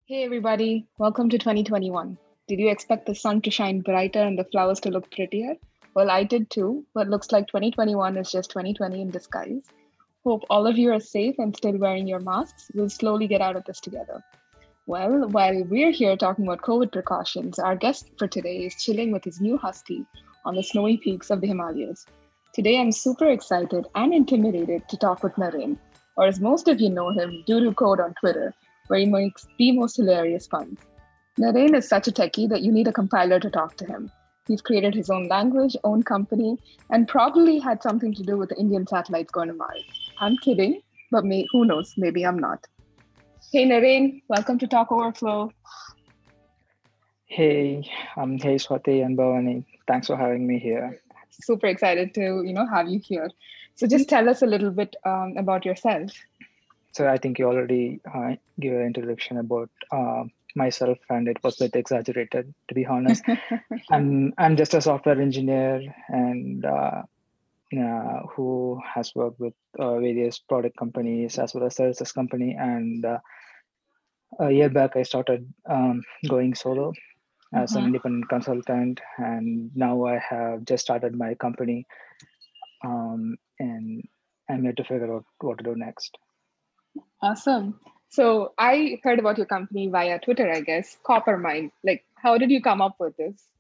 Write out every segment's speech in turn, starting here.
Hey everybody, welcome to 2021. Did you expect the sun to shine brighter and the flowers to look prettier? Well, I did too, but looks like 2021 is just 2020 in disguise. Hope all of you are safe and still wearing your masks. We'll slowly get out of this together. Well, while we're here talking about COVID precautions, our guest for today is chilling with his new husky on the snowy peaks of the Himalayas. Today, I'm super excited and intimidated to talk with Naren, or as most of you know him, Doodoo Code on Twitter, where he makes the most hilarious puns. Naren is such a techie that you need a compiler to talk to him. He's created his own language, own company, and probably had something to do with the Indian satellites going to Mars. I'm kidding, but who knows? Maybe I'm not. Hey Naren, welcome to Talk Overflow. Hey, hey Swati and Bhavani. Thanks for having me here. Super excited to have you here. So just tell us a little bit about yourself. So I think you already gave an introduction about myself, and it was a bit exaggerated, to be honest. I'm just a software engineer and who has worked with various product companies as well as services company. And a year back, I started going solo as an Mhm. independent consultant, and now I have just started my company, and I'm here to figure out what to do next. Awesome. So I heard about your company via Twitter, I guess, Coppermind. Like, how did you come up with this?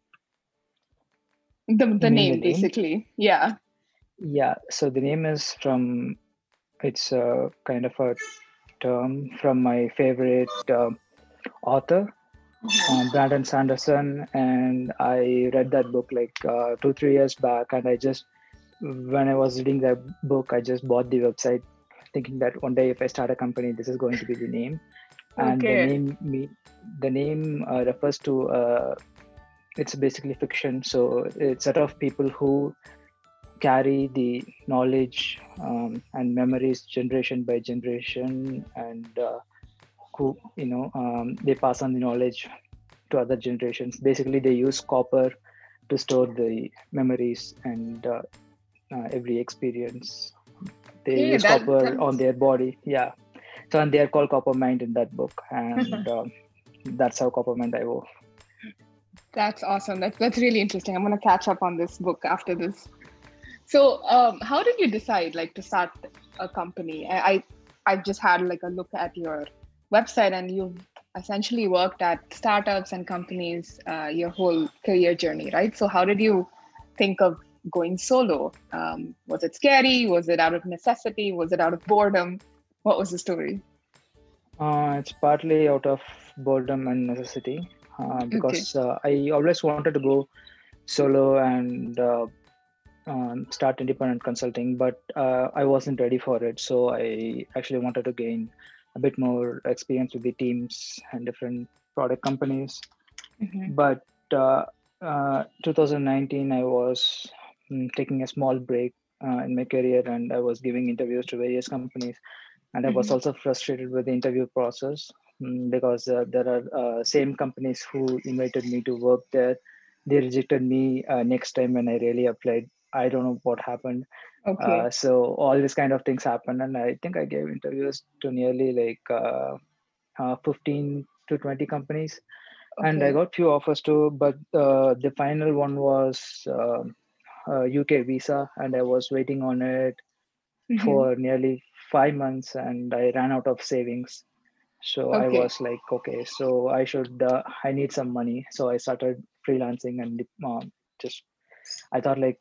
The You mean the name, name? basically. Yeah. Yeah. So the name is from, it's a kind of a term from my favorite author, Brandon Sanderson. And I read that book like 2, 3 years back. And when I was reading that book, I just bought the website thinking that one day if I start a company, this is going to be the name. And Okay. the name refers to, it's basically fiction. So it's a set of people who carry the knowledge and memories generation by generation, and who they pass on the knowledge to other generations. Basically they use copper to store the memories and every experience. They Okay, use that copper on that's their body, yeah. So and they are called copper mind in that book, and that's how copper mind I. that's awesome. That's really interesting. I'm gonna catch up on this book after this. So, how did you decide like to start a company? I've just had like a look at your website, and you've essentially worked at startups and companies your whole career journey, right? So, how did you think of going solo? Was it scary? Was it out of necessity? Was it out of boredom? What was the story? It's partly out of boredom and necessity, Okay. because I always wanted to go solo and start independent consulting, but I wasn't ready for it. So I actually wanted to gain a bit more experience with the teams and different product companies. Hmm. But 2019, I was taking a small break in my career, and I was giving interviews to various companies, and I was Hmm. also frustrated with the interview process, because there are same companies who invited me to work there. They rejected me next time when I really applied. I don't know what happened. Okay. So all these kind of things happened, and I think I gave interviews to nearly like 15 to 20 companies, and I Okay. got few offers too. But the final one was UK visa, and I was waiting on it Hmm. for nearly 5 months, and I ran out of savings. So I Okay. was like, okay, so I need some money. So I started freelancing, and just I thought like,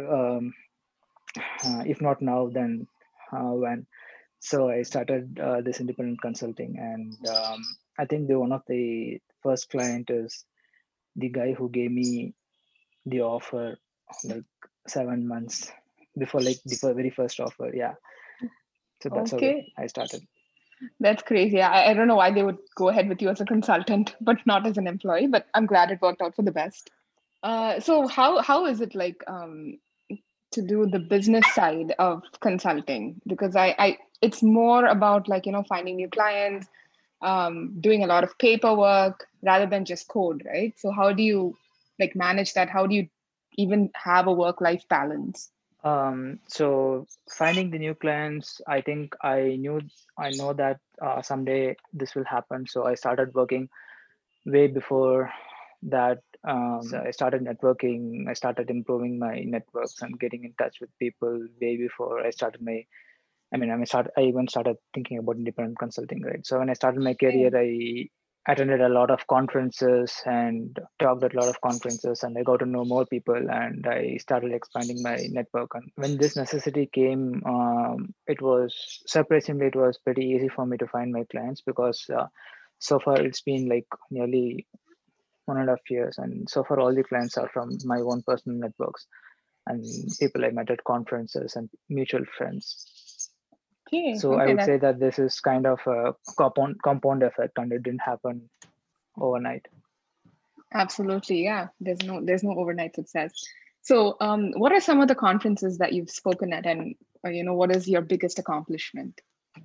if not now, then when? So I started this independent consulting, and I think the one of the first client is the guy who gave me the offer like 7 months before, like the very first offer. Yeah. So that's how Okay. I started. That's crazy. I don't know why they would go ahead with you as a consultant, but not as an employee. But I'm glad it worked out for the best. So how is it like to do the business side of consulting? Because I it's more about like finding new clients, doing a lot of paperwork rather than just code, right? So how do you like manage that? How do you even have a work life balance? So finding the new clients, I think I know that someday this will happen. So I started working way before that. I started networking. I started improving my networks and getting in touch with people way before I started my. I even started thinking about independent consulting, right? So when I started my career, Okay. I attended a lot of conferences and talked at a lot of conferences, and I got to know more people, and I started expanding my network. And when this necessity came, it was surprisingly, it was pretty easy for me to find my clients because so far it's been like nearly 1.5 years, and so far all the clients are from my own personal networks and people I met at conferences and mutual friends. Okay. So I Okay. would That say that this is kind of a compound effect, and it didn't happen overnight. absolutely, yeah. There's no overnight success. So, what are some of the conferences that you've spoken at, and what is your biggest accomplishment?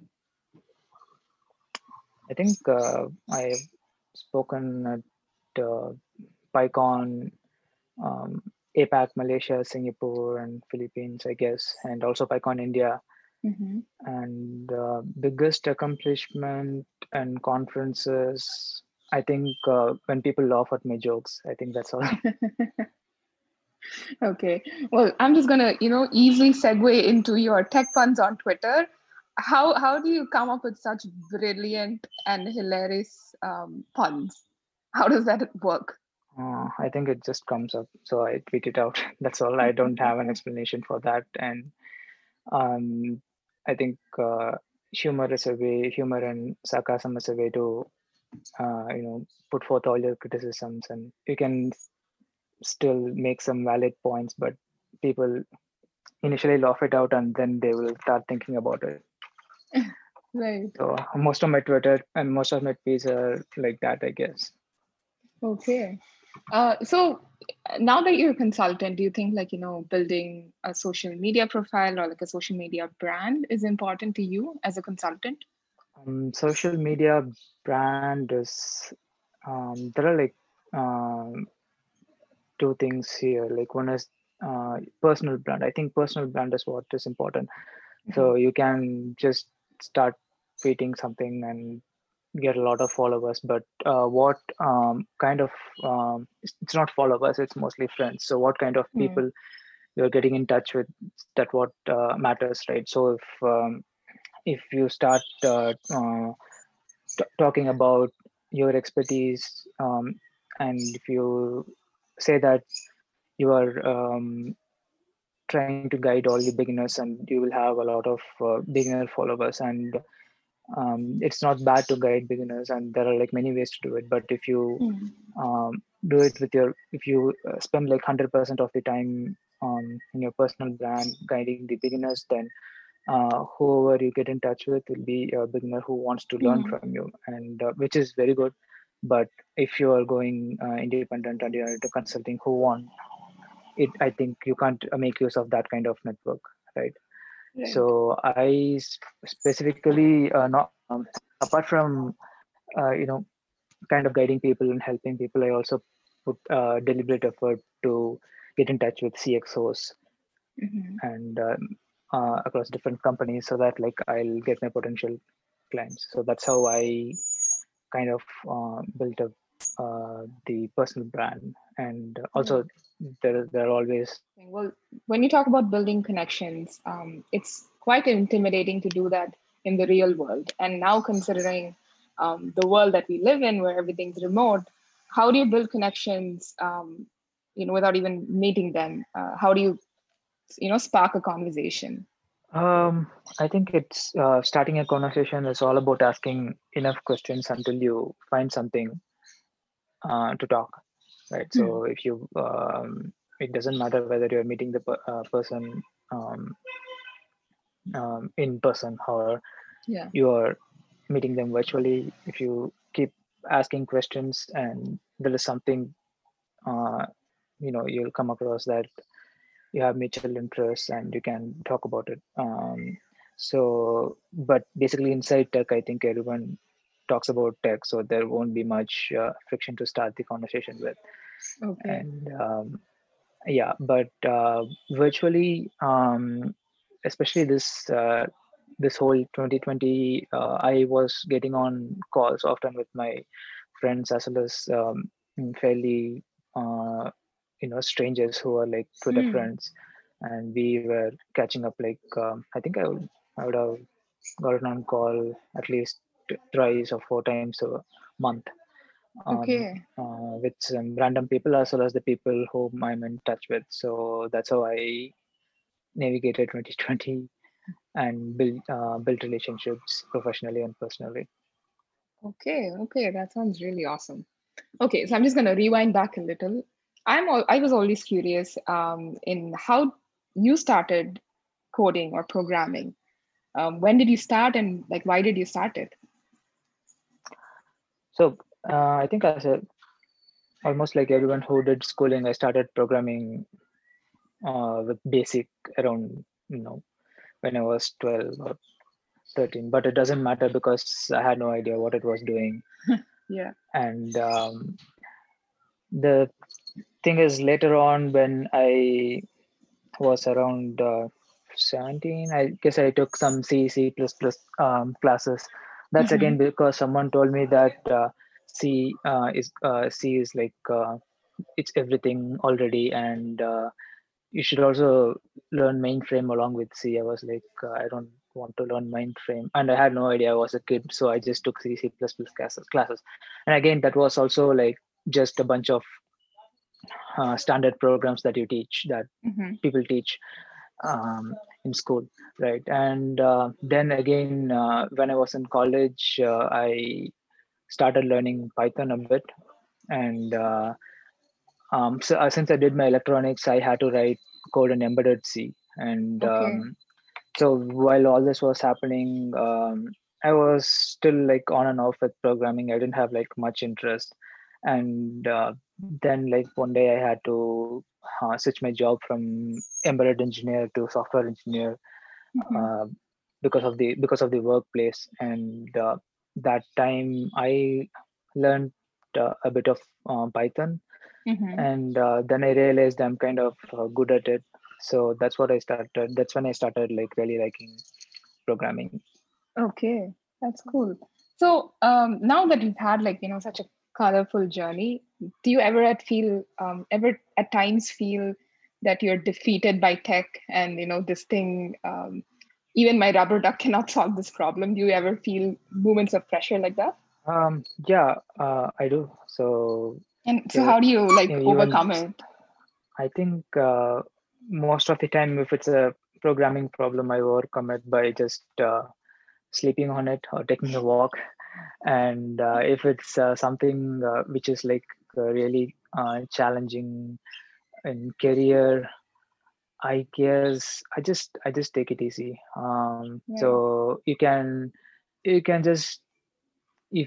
I think I've spoken at PyCon, um, APAC, Malaysia, Singapore, and Philippines, I guess, and also PyCon India. Hmm. And biggest accomplishment and conferences, I think when people laugh at my jokes, I think that's all. Okay. Well, I'm just gonna, easily segue into your tech puns on Twitter. How do you come up with such brilliant and hilarious puns? How does that work? I think it just comes up, so I tweet it out. That's all. I don't have an explanation for that, and um, I think humor and sarcasm is a way to put forth all your criticisms, and you can still make some valid points, but people initially laugh it out, and then they will start thinking about it. Right. So most of my Twitter and most of my tweets are like that, I guess. Okay. So now that you're a consultant, do you think building a social media profile or like a social media brand is important to you as a consultant? Social media brand is there are like um, two things here. Like one is personal brand. I think personal brand is what is important. Hmm. So you can just start tweeting something and get a lot of followers, but what kind of it's not followers, it's mostly friends. So what kind of Mm. people you're getting in touch with, that what matters, right? So if you start talking about your expertise, and if you say that you are trying to guide all the beginners, and you will have a lot of beginner followers, and it's not bad to guide beginners, and there are like many ways to do it. But if you Mm. do it with your, if you spend like 100% of the time in your personal brand guiding the beginners, then whoever you get in touch with will be a beginner who wants to learn Mm. from you, and which is very good. But if you are going independent and you're into consulting, who want it, I think you can't make use of that kind of network, right? Right. So specifically not apart from kind of guiding people and helping people, I also put deliberate effort to get in touch with CXOs Hmm. and across different companies, so that like I'll get my potential clients. So that's how I kind of built up the personal brand. And also Right. there are always Well, when you talk about building connections, it's quite intimidating to do that in the real world. And now, considering the world that we live in, where everything's remote, how do you build connections, without even meeting them? How do you, spark a conversation? I think it's starting a conversation is all about asking enough questions until you find something to talk, right? Hmm. So if you it doesn't matter whether you're meeting the person um, in person, or Yeah. you are meeting them virtually. If you keep asking questions and there is something uh, you'll come across that you have mutual interests and you can talk about it. So but basically inside tech, I think everyone talks about tech, so there won't be much friction to start the conversation with. Okay. And Yeah, but virtually, especially this whole 2020, I was getting on calls often with my friends as well as fairly uh, strangers who are like Twitter Hmm. friends, and we were catching up. Like I would have gotten on call at least thrice or four times a month, Okay. with some random people as well as the people whom I'm in touch with. So that's how I navigated 2020 and built relationships professionally and personally. Okay. Okay. That sounds really awesome. Okay, so I'm just going to rewind back a little. I was always curious in how you started coding or programming. When did you start, and like why did you start it? So I think as a almost like everyone who did schooling, I started programming with basic around when I was 12 or 13. But it doesn't matter because I had no idea what it was doing. Yeah. And the thing is, later on when I was around 17, I guess I took some C++ classes. That's Mm-hmm. again because someone told me that C is like it's everything already, and you should also learn mainframe along with C. I was like, I don't want to learn mainframe, and I had no idea. I was a kid, so I just took C++ classes. And again, that was also like just a bunch of standard programs that you teach, that Mm-hmm. people teach in school, right? And then again, when I was in college, I started learning Python a bit, and since I did my electronics, I had to write code in embedded C, and Okay. so while all this was happening, I was still like on and off with programming. I didn't have like much interest, and then like one day I had to switch my job from embedded engineer to software engineer, Mm-hmm. uh, because of the workplace. And that time I learned a bit of Python, Mm-hmm. and then I realized I'm kind of good at it. So that's when I started like really liking programming. Okay, that's cool. So now that you've had like such a colorful journey, do you ever at times feel that you're defeated by tech and this thing? Even my rubber duck cannot solve this problem. Do you ever feel moments of pressure like that? Yeah, I do. So And so, yeah, how do you like even overcome it? I think most of the time, if it's a programming problem, I overcome it by just sleeping on it or taking a walk. And if it's something which is like really challenging in career, I guess I just take it easy. Right. So you can just, if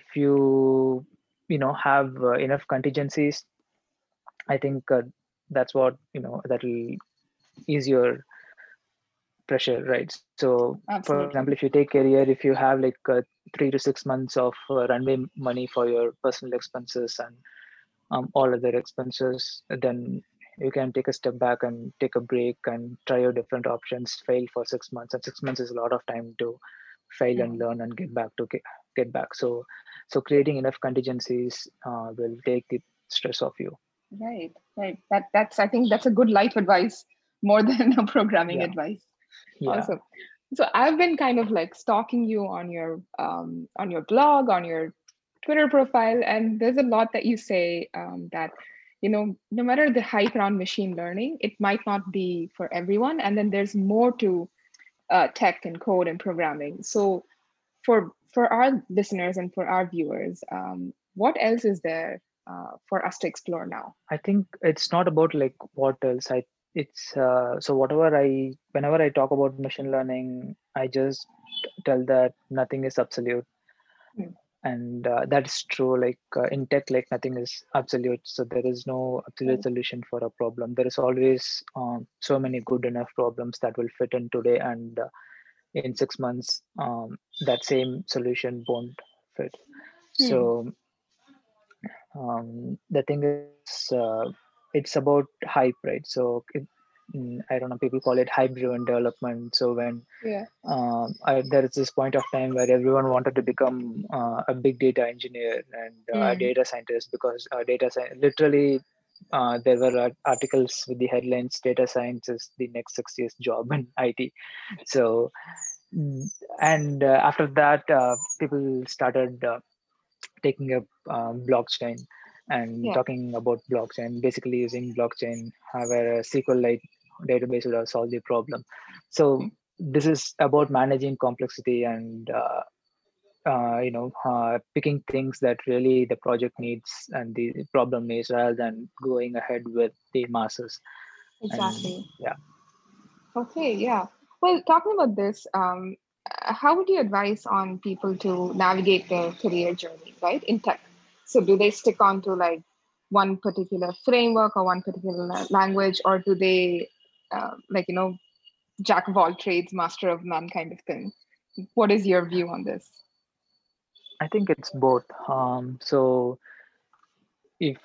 have enough contingencies, I think that's what that'll ease your pressure, right? So for example, if you Absolutely. take career, if you have like 3 to 6 months of runway money for your personal expenses and all other expenses, then you can take a step back and take a break and try your different options, fail for 6 months. And 6 months is a lot of time to fail and Mm. learn and get back. So creating enough contingencies will take the stress off you. Right. Right. That's I think that's a good life advice more than a programming Yeah. advice. Yeah. Awesome. So I've been kind of like stalking you on your blog, on your Twitter profile, and there's a lot that you say that no matter the hype around machine learning, it might not be for everyone, and then there's more to tech and code and programming. So for our listeners and for our viewers, what else is there for us to explore now? I think it's not about like what else. It's so whenever I talk about machine learning, I just tell that nothing is absolute, Hmm. and that's true. Like in tech, like nothing is absolute, so there is no absolute Right. solution for a problem. There is always so many good enough problems that will fit in today, and in 6 months, that same solution won't fit. Hmm. So the thing is, it's about hype, right? So I don't know, people call it hype driven development. So when Yeah. there is this point of time where everyone wanted to become a big data engineer and a Mm. data scientist, because data science literally, there were articles with the headlines, data science is the next 6 years job in IT. So and after that, people started taking up blockchain and Yeah. talking about blockchain, basically using blockchain, where a SQLite database would have solved the problem. So this is about managing complexity and picking things that really the project needs and the problem needs, rather than going ahead with the masses. And Exactly. yeah, Okay, yeah. Well, talking about this, how would you advise on people to navigate their career journey, right, in tech? So, do they stick on to like one particular framework or one particular language, or do they, like, jack of all trades, master of none kind of thing? What is your view on this? I think it's both. So if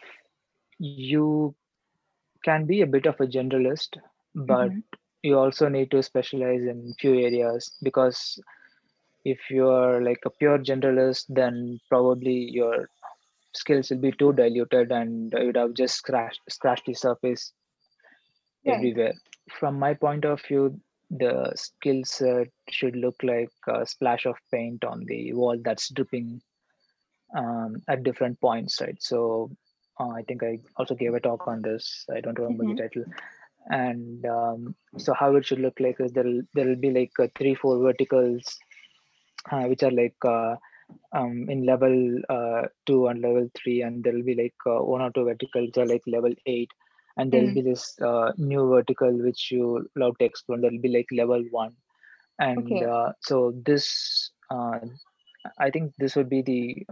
you can be a bit of a generalist, but Mm-hmm. you also need to specialize in few areas, because if you're like a pure generalist, then probably your skills will be too diluted and you'd have just scratched the surface Right. everywhere. From my point of view, the skill set should look like a splash of paint on the wall that's dripping at different points, right? So I think I also gave a talk on this. I don't remember the Mm-hmm. title. And so how it should look like is there'll be like 3-4 verticals, which are like in level 2 and level 3, and there'll be like 1 or 2 verticals which are like level 8, and there'll be Mm. this new vertical which you love to explore. There'll be like level 1, and Okay. so this I think this would be the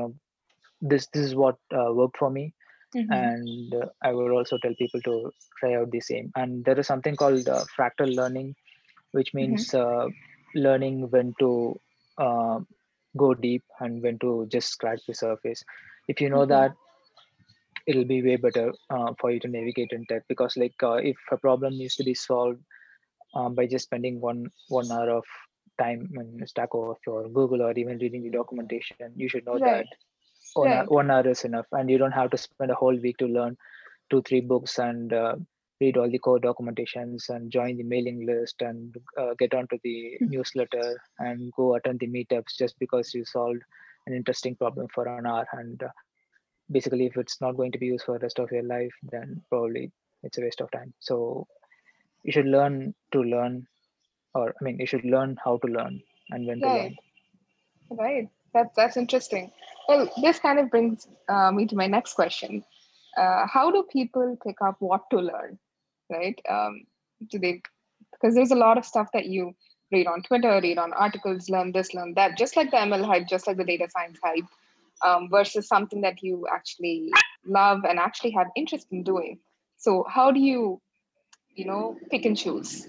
this is what worked for me. Mm-hmm. And I would also tell people to try out the same. And there is something called fractal learning, which Mm-hmm. means learning when to uh, go deep and when to just scratch the surface. If you know Okay. that, it'll be way better for you to navigate in tech, because like if a problem needs to be solved by just spending one hour of time in Stack Overflow or Google, or even reading the documentation, you should know that Right. Right. 1 hour is enough, and you don't have to spend a whole week to learn 2-3 books and read all the core documentations and join the mailing list and get onto the newsletter and go attend the meetups just because you solved an interesting problem for an hour. And basically, if it's not going to be used for the rest of your life, then probably it's a waste of time. So you should learn to learn, or I mean, you should learn how to learn and when to Right. learn. Right. That's interesting. Well, this kind of brings me to my next question. How do people pick up what to learn? Right? Do they? Because there's a lot of stuff that you read on Twitter, read on articles, learn this, learn that, just like the ML hype, just like the data science hype, versus something that you actually love and actually have interest in doing. So how do you, pick and choose?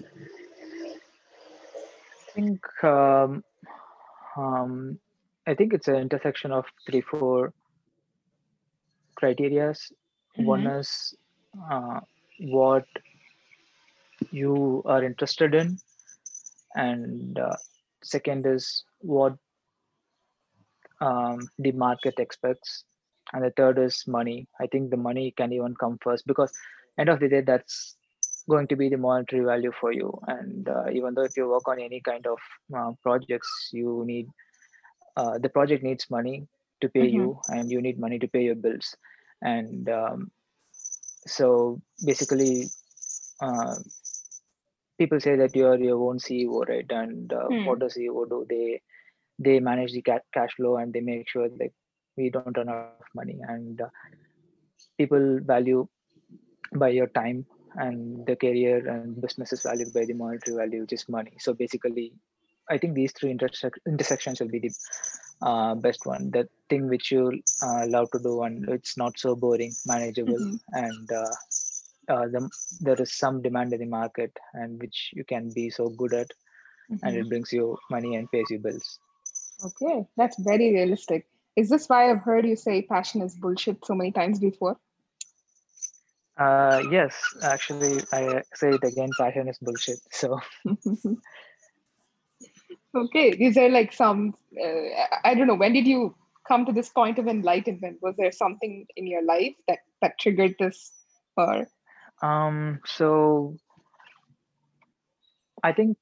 I think um, I think it's an intersection of 3-4 criterias. One Mm-hmm. is what you are interested in, and second is what the market expects, and the third is money. I think the money can even come first, because end of the day, that's going to be the monetary value for you. And even though if you work on any kind of projects, you need the project needs money to pay Mm-hmm. you, and you need money to pay your bills. And so basically, uh, people say that you're your own CEO, right? And what Hmm. does CEO do? They manage the cash flow, and they make sure that we don't run out of money. And people value by your time, and the career and business is valued by the monetary value, which is money. So basically, I think these three intersections will be the best one. The thing which you love to do, and it's not so boring, manageable, Mm-hmm. and there is some demand in the market, and which you can be so good at, and Mm-hmm. it brings you money and pays you bills. Okay, that's very realistic. Is this why I've heard you say passion is bullshit so many times before? Yes, actually, I say it again. Passion is bullshit. So Okay, these are like some, I don't know, when did you come to this point of enlightenment? Was there something in your life that triggered this? Or, so I think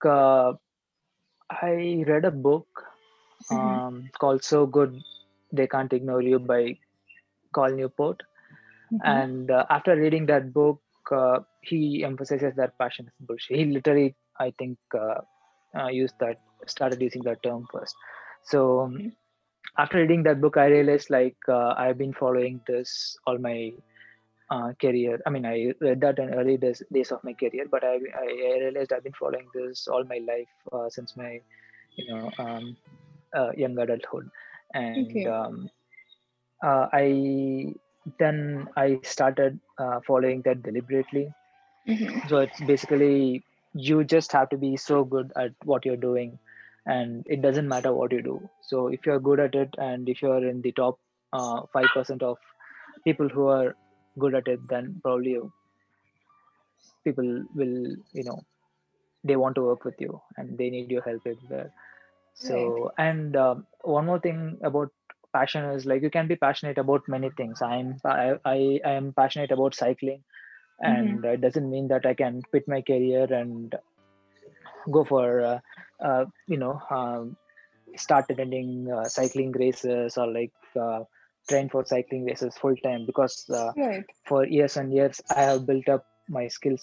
I read a book Mhm, called "So Good They Can't Ignore You" by Carl Newport. mhm. And after reading that book, he emphasizes that passion is bullshit. He literally, I think, used that, started using that term first. So after reading that book, I realized like I've been following this all my career. I mean, I read that in early days of my career, but I realized I've been following this all my life since my young adulthood, and Okay. I then I started following that deliberately. Mhm. So it's basically you just have to be so good at what you're doing, and it doesn't matter what you do. So if you're good at it, and if you're in the top 5% of people who are good at it, then probably people will, they want to work with you and they need your help everywhere. Right. So, and one more thing about passion is like you can be passionate about many things. I am passionate about cycling, Mhm. and it doesn't mean that I can quit my career and go for start attending cycling races, or like train for cycling races full time, because Right. for years and years I have built up my skills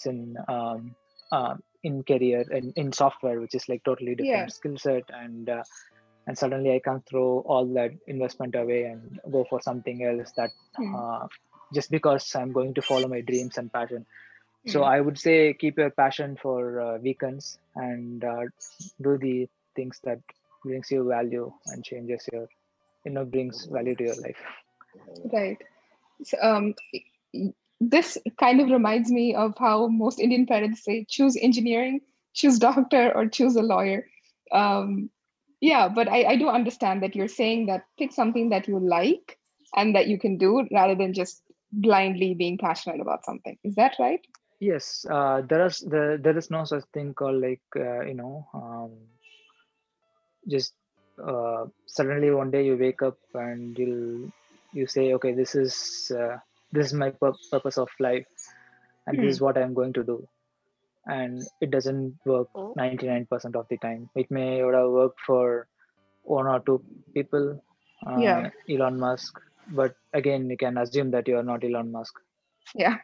in career in software, which is like totally Yeah. different skill set, and suddenly I can't throw all that investment away and go for something else that Hmm. uh, just because I'm going to follow my dreams and passion. So Hmm. I would say keep your passion for weekends, and do the things that brings you value and changes your, brings value to your life. Right. So, this kind of reminds me of how most Indian parents say, choose engineering, choose doctor, or choose a lawyer. Um, yeah, but I do understand that you're saying that pick something that you like and that you can do rather than just blindly being passionate about something. Is that right? Yes, there is no such thing called like just suddenly one day you wake up and you say, okay, this is my purpose of life, and this Hmm. is what I'm going to do. And it doesn't work 99% of the time. It may would have worked for one or two people, Yeah. Elon Musk, but again, you can assume that you are not Elon Musk. Yeah.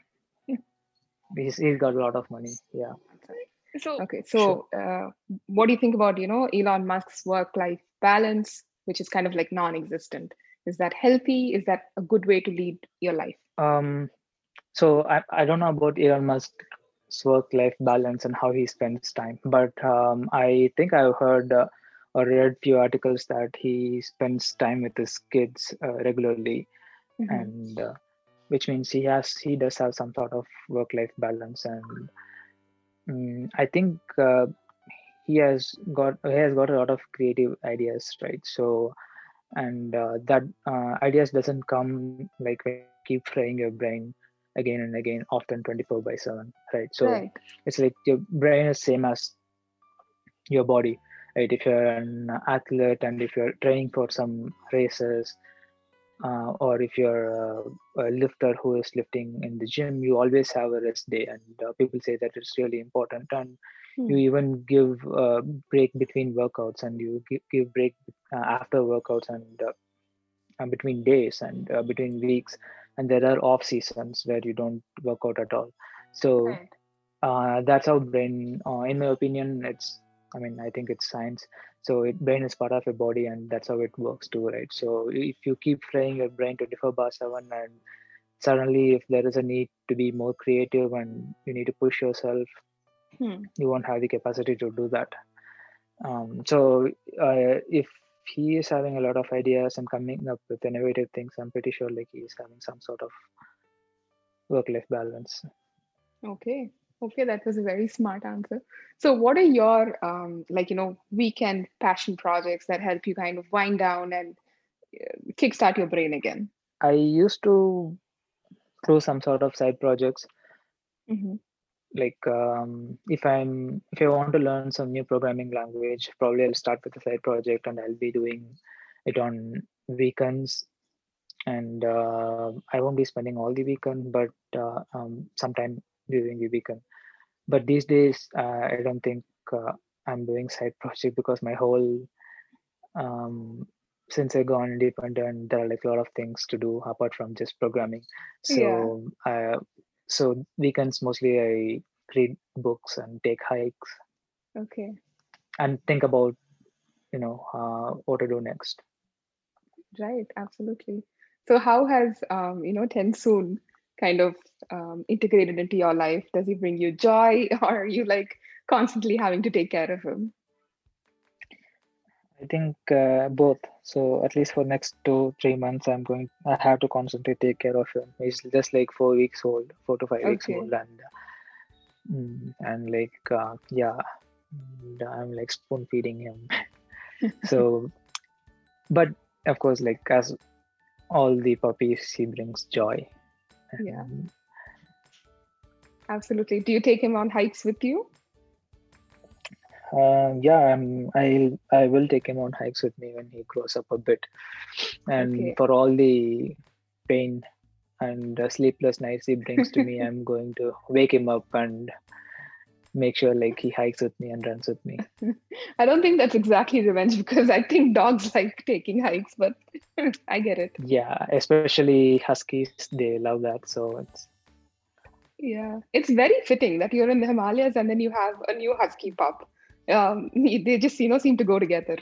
He's got a lot of money. Yeah, Okay. sure. So, what do you think about, Elon Musk's work-life balance, which is kind of like non-existent? Is that healthy? Is that a good way to lead your life? Um, so I don't know about Elon Musk's work-life balance and how he spends time, but I think I've heard or read few articles that he spends time with his kids regularly, Hmm. and which means he does have some sort of work-life balance. And I think he has got a lot of creative ideas, right? So, and that ideas doesn't come like when you keep frying your brain again and again, often 24/7, right? So Right. it's like your brain is same as your body, right? If you're an athlete and if you're training for some races, or if you're a lifter who is lifting in the gym, you always have a rest day, and people say that it's really important. And you Hmm. even give break between workouts, and you give break after workouts, and between days, and between weeks, and there are off seasons where you don't work out at all. So Right. that's how brain, in my opinion, I think it's science. So brain is part of your body, and that's how it works too, right? So if you keep frying your brain 24/7, and suddenly if there is a need to be more creative and you need to push yourself, Hmm. you won't have the capacity to do that. So if he is having a lot of ideas and coming up with innovative things, I'm pretty sure like he is having some sort of work-life balance. Okay. Okay, that was a very smart answer. So, what are your weekend passion projects that help you kind of wind down and kickstart your brain again? I used to through some sort of side projects. Hmm. Like if I want to learn some new programming language, probably I'll start with a side project and I'll be doing it on weekends. And I won't be spending all the weekend, but sometime during the weekend. But these days, I don't think I'm doing side project because my whole um, since I gone independent, there are like a lot of things to do apart from just programming. Yeah. So weekends mostly I read books and take hikes Okay. and think about what to do next. Right. Absolutely. So how has Tensoon kind of integrated into your life? Does he bring you joy, or are you like constantly having to take care of him? I think both. So at least for next 2-3 months, I have to constantly take care of him. He's just like 4 weeks old, 4 to 5 weeks Okay. old, and like yeah, and I'm like spoon feeding him. So, but of course, like as all the puppies, he brings joy. Yeah. And, Absolutely. Do you take him on hikes with you? yeah, I will take him on hikes with me when he grows up a bit. And Okay. for all the pain and sleepless nights he brings to me, I'm going to wake him up and make sure like he hikes with me and runs with me. I don't think that's exactly revenge because I think dogs like taking hikes, but I get it. Yeah, especially huskies, they love that. So it's Yeah. It's very fitting that you're in the Himalayas and then you have a new husky pup. They just, seem to go together.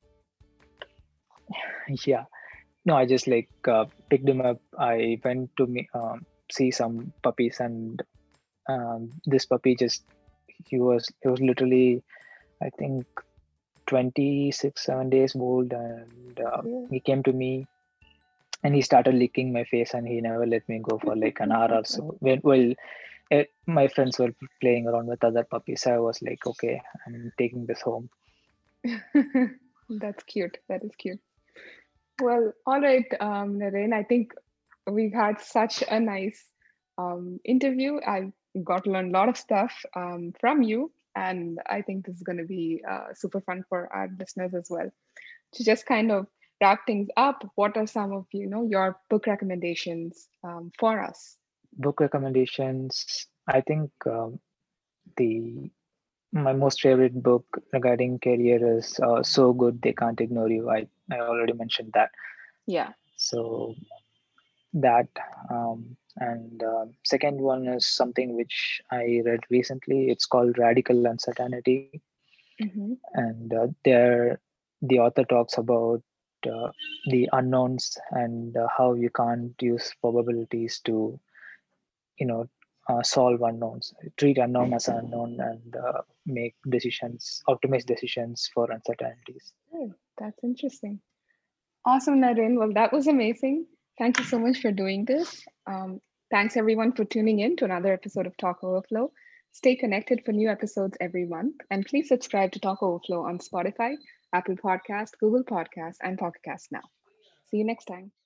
yeah. No, I just like picked him up. I went to see some puppies, and this puppy just he was literally, I think, 26-7 days old, and Yeah. he came to me and he started licking my face, and he never let me go for like an hour or so. My friends were playing around with other puppies, so I was like, okay, I'm taking this home. That's cute. That is cute. Well, all right, Naren, I think we've had such a nice interview. I got to learn a lot of stuff from you, and I think this is going to be super fun for our listeners as well. To just kind of wrap things up, what are some of your book recommendations for us? Book recommendations. I think the my most favorite book regarding career is So Good They Can't Ignore You. I already mentioned that. Yeah. So that and second one is something which I read recently. It's called Radical Uncertainty, Hmm. and there the author talks about uh, the unknowns and how you can't use probabilities to you know solve unknowns, treat unknown as unknown, and make decisions, optimize decisions for uncertainties. Oh, that's interesting. Awesome, Naren. Well, that was amazing. Thank you so much for doing this. Thanks everyone for tuning in to another episode of Talk Overflow. Stay connected for new episodes every month, and please subscribe to Talk Overflow on Spotify, Apple Podcast, Google Podcast, and Pocket Cast now. See you next time.